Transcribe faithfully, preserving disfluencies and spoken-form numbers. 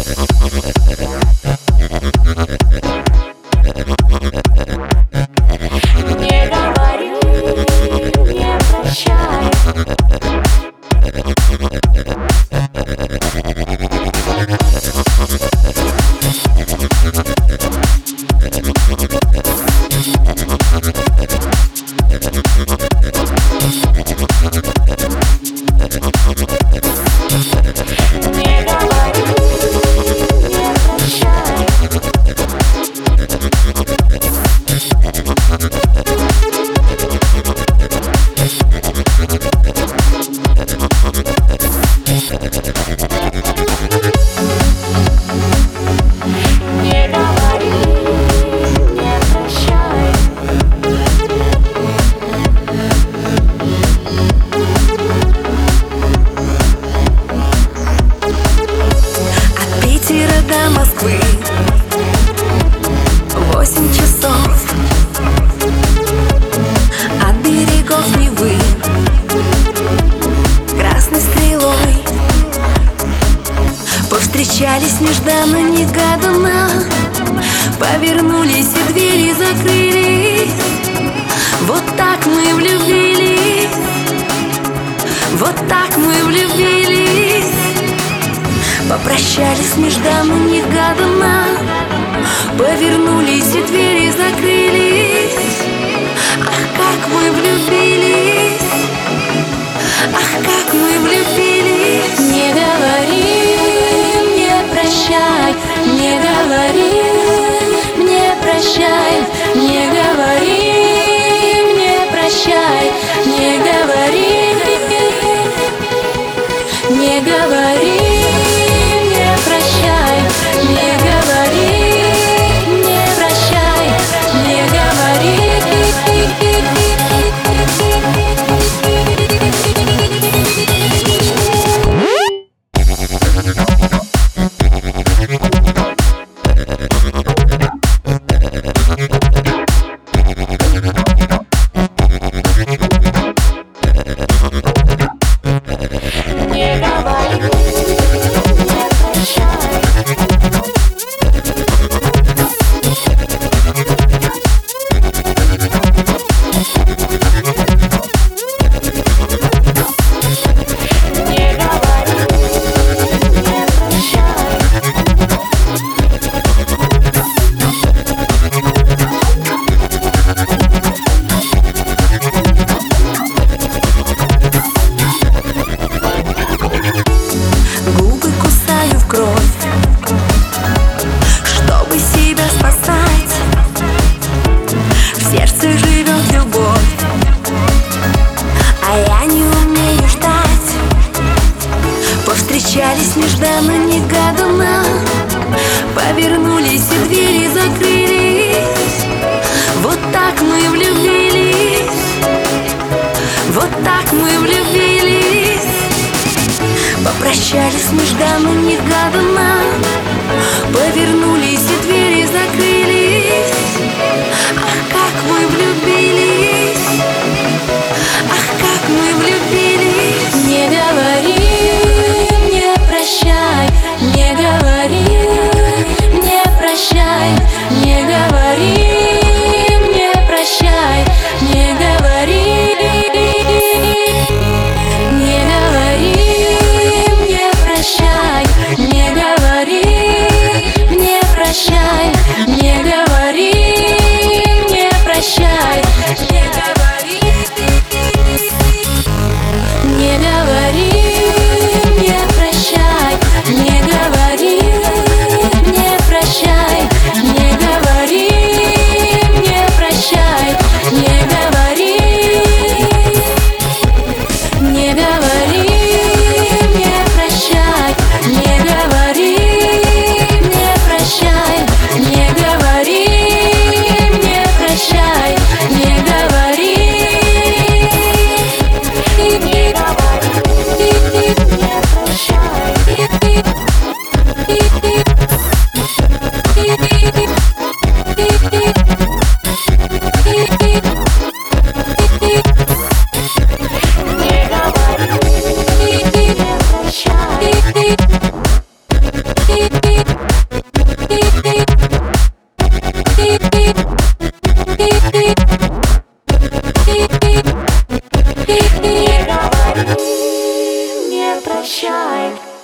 До Москвы восемь часов, от берегов Невы красной стрелой повстречались нежданно-негаданно, повернулись и двери закрылись. Вот так мы влюбились, вот так мы влюбились. Попрощались нежданно-негаданно, повернулись и двери закрылись. Ах, как мы влюбились, ах, как мы влюбились. Не говори мне прощай, не говори мне прощай, не говори мне прощай, не говори, не говори. Прощай, не говори, не прощай, не говори. Чтобы себя спасать, в сердце живет любовь, а я не умею ждать. Повстречались нежданно-негаданно, повернулись и двери закрылись. Вот так мы влюбились, вот так мы влюбились. Попрощались нежданно-негаданно, повернулись и двери закрылись. Ах, как мы влюбились, ах, как мы влюбились. Не говори мне прощай, не говори мне прощай, не говори мне прощай, не говори, не говори мне прощай, не говори. не прощает.